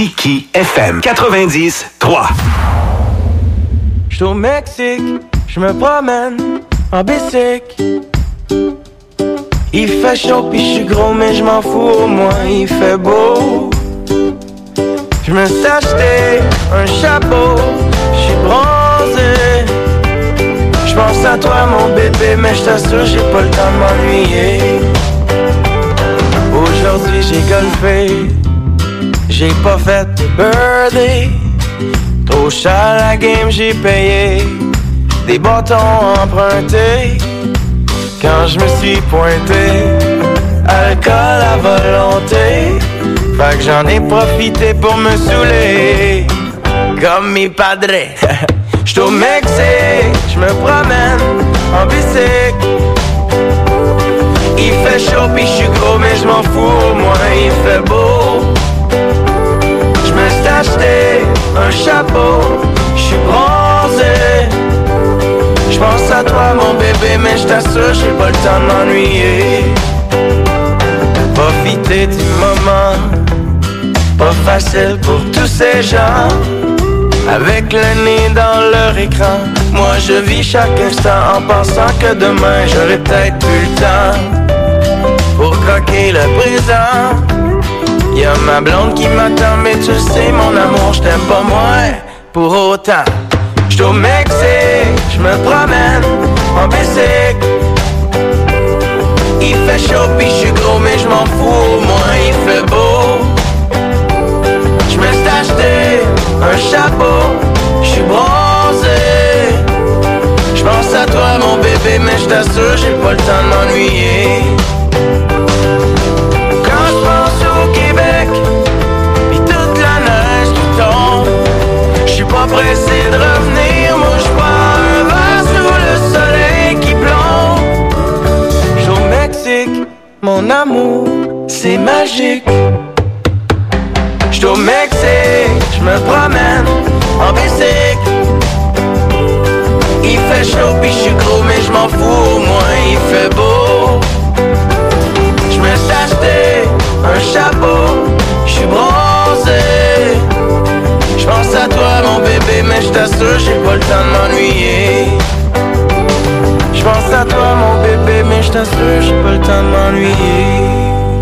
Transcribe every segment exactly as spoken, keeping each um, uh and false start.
Tiki F M quatre-vingt-dix trois. J'suis au Mexique, j'me promène en bicycle. Il fait chaud pis j'suis gros mais j'm'en fous, au moins il fait beau. J'me suis acheté un chapeau, j'suis bronzé. J'pense à toi mon bébé, mais j't'assure j'ai pas le temps de m'ennuyer. Aujourd'hui j'ai golfé, j'ai pas fait de birthday. Trop cher la game j'ai payé, des bâtons empruntés. Quand je me suis pointé, alcool à volonté. Fait que j'en ai profité pour me saouler, comme mes padres. J'suis au Mexique, j'me promène en bicycle. Il fait chaud pis j'suis gros mais j'm'en fous, au moins il fait beau. J'me suis acheté un chapeau, j'suis bronzé. J'pense à toi mon bébé mais j't'assure j'ai pas le temps de m'ennuyer. Profiter du moment, pas facile pour tous ces gens. Avec le nez dans leur écran, moi je vis chaque instant en pensant que demain j'aurai peut-être plus le temps pour croquer le présent. Y'a ma blonde qui m'attend mais tu sais mon amour j't'aime pas moins pour autant. J'suis au Mexique, j'me promène en bicycle. Il fait chaud pis j'suis gros mais j'm'en fous, au moins il fait beau. J'me suis acheté un chapeau, j'suis bronzé. J'pense à toi mon bébé mais j't'assure j'ai pas le temps de m'ennuyer. Quand j'pense au Québec, pis toute la neige qui tombe, j'suis pas pressé de revenir, moi j'bois un verre sous le soleil qui plombe. J'suis au Mexique, mon amour, c'est magique. J'suis au Mexique, j'me promène en bicycle. Il fait chaud pis j'suis gros mais j'm'en fous, au moins il fait beau. J'me suis acheté un chapeau, j'suis bronzé. J'pense à toi mon bébé mais j't'assure j'ai pas le temps de m'ennuyer. J'pense à toi mon bébé mais j't'assure j'ai pas le temps de m'ennuyer.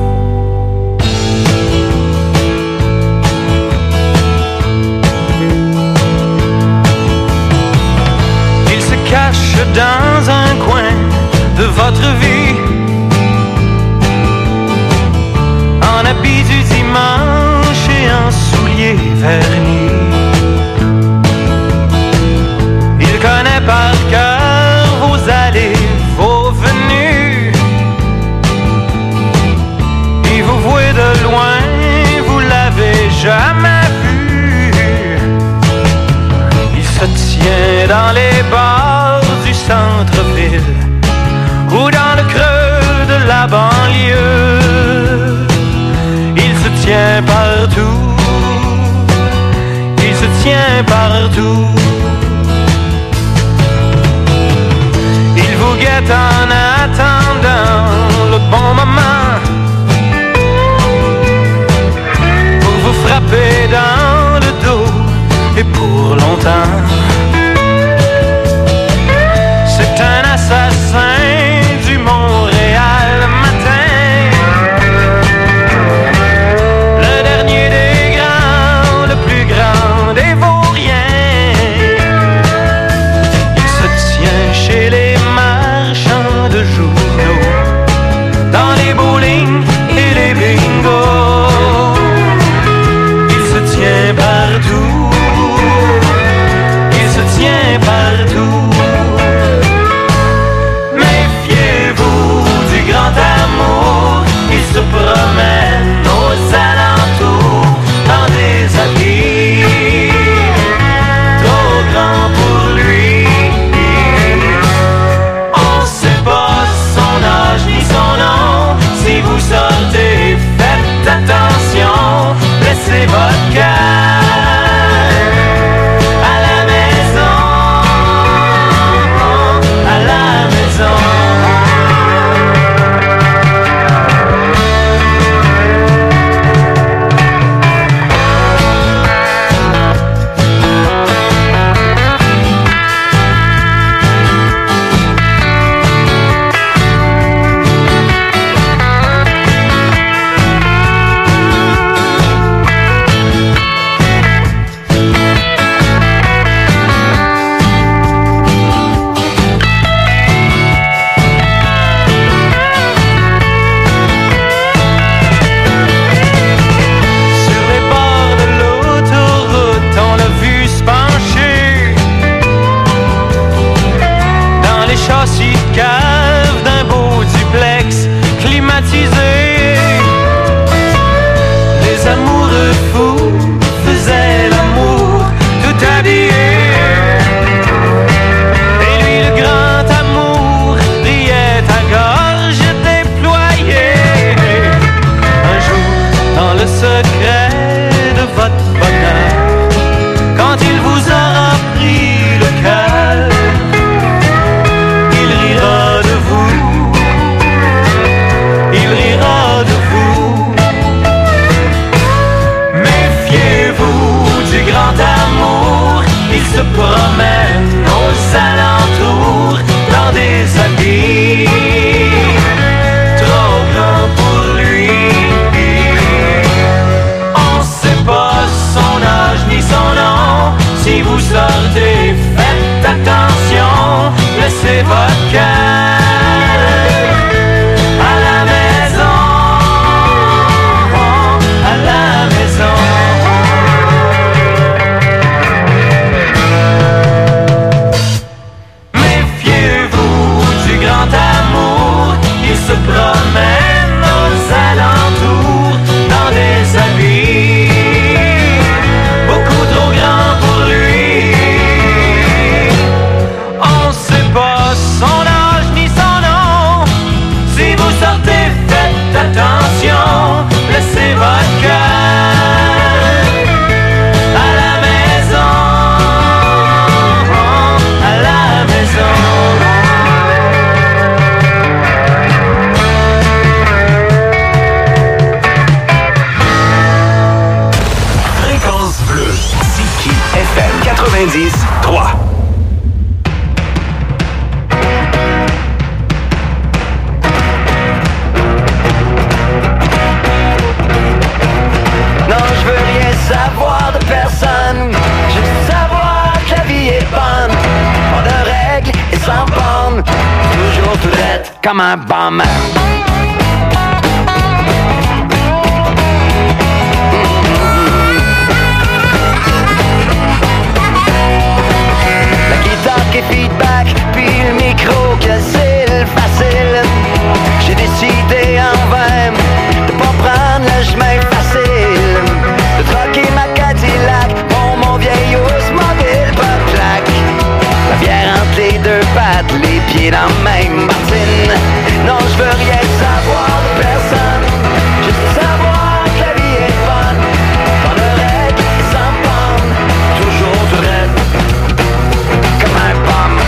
Cache dans un coin de votre vie, en habit du dimanche et en souliers vernis. Il connaît par cœur vos allées, vos venues. Et vous voyez de loin, vous l'avez jamais vu. Il se tient dans les bars du centre-ville ou dans le creux de la banlieue. Il se tient partout, il se tient partout. Il vous guette en attendant le bon moment pour vous frapper dans le dos et pour longtemps. C'est un assassin du Montréal matin, le dernier des grands, le plus grand des vauriens. Il se tient chez les marchands de journaux, dans les beaux secret de votre bonheur. Quand il vous aura pris le cœur, il rira de vous, il rira de vous. Méfiez-vous du grand amour, il se promène aux alentours dans des habits trop grands pour lui. On sait pas son âge ni son nom. Si vous sortez, faites attention, laissez votre cœur à la maison, à la maison. Méfiez-vous du grand amour, il se promène aux alentours dans des habits beaucoup trop grands pour lui. On sait pas son âge ni son nom. Si vous sortez, faites attention, laissez votre cœur à la maison, à la maison. Fréquence bleue. Ziki F M quatre-vingt-dix trois. Non, je veux rien savoir de personne. Juste savoir que la vie est bonne. Pas de règles et sans bornes. Toujours tout droit comme un bum. La guitare qui feedback, puis le micro que c'est le facile. J'ai décidé en vain de pas prendre le chemin facile, de troquer ma Cadillac pour mon vieil Oldsmobile pas de claque. La bière entre les deux pattes, les pieds dans la même bottine. Non, je veux rien savoir de personne, juste savoir que la vie est bonne. Pas de règles sans bornes, toujours tout raide comme un pomme.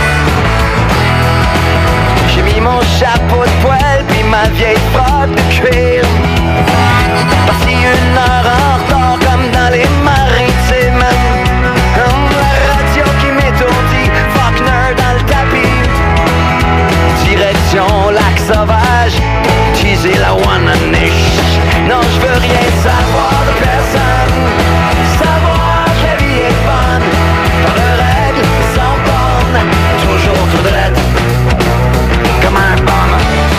J'ai mis mon chapeau de poêle puis ma vieille frotte de cuir. Parti une heure en retard comme dans les maritimes. Hum, la radio qui m'étourdit, Faulkner dans le tapis. Direction lac sauvage, teaser la one-niche. Non, je veux rien savoir de personne, savoir que la vie est bonne. Pas de règles sans bornes, toujours tout droit comme un pomme.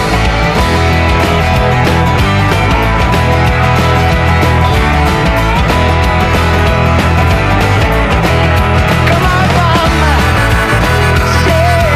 Comme un pomme, c'est...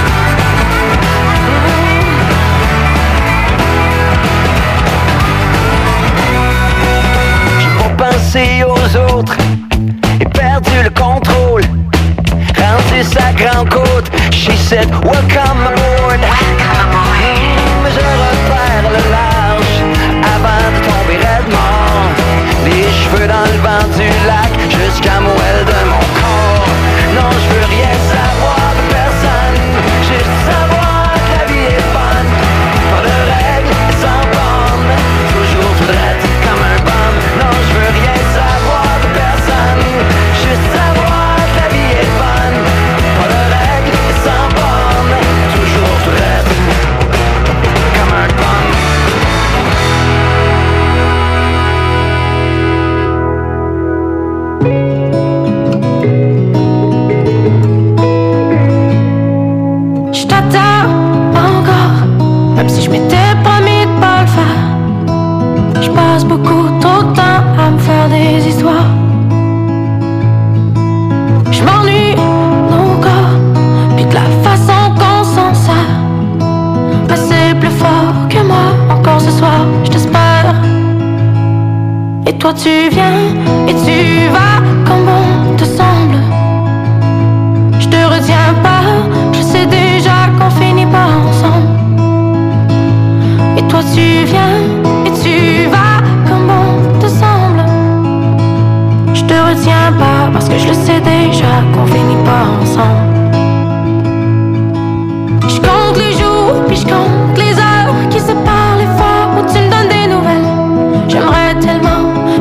J'ai pas pensé aux autres et perdu le contrôle. Rendu sa grande côte, she said welcome aboard. Mmh, je repère le large avant de tomber raide mort. Les cheveux dans le vent du lac jusqu'à moelle de mon corps. Non, je veux rien savoir de personne, juste savoir que la vie est bonne. Pas de règles sans bornes, toujours tout droit comme un bum. Non, je veux rien savoir de personne, juste savoir que la vie est bonne. Pas de règles sans bornes, toujours tout droit comme un bum. Je t'attends encore, même si je m'étais promis de pas le faire. Je passe beaucoup trop de temps à me faire des histoires. Je m'ennuie de nos corps, puis de la façon qu'on s'en sert. Mais c'est plus fort que moi, encore ce soir, je t'espère. Et toi tu viens, et tu vas comme bon te semble. Je te retiens pas, je sais déjà qu'on finit pas ensemble. Et toi tu viens, et tu vas comme bon te semble. parce que je le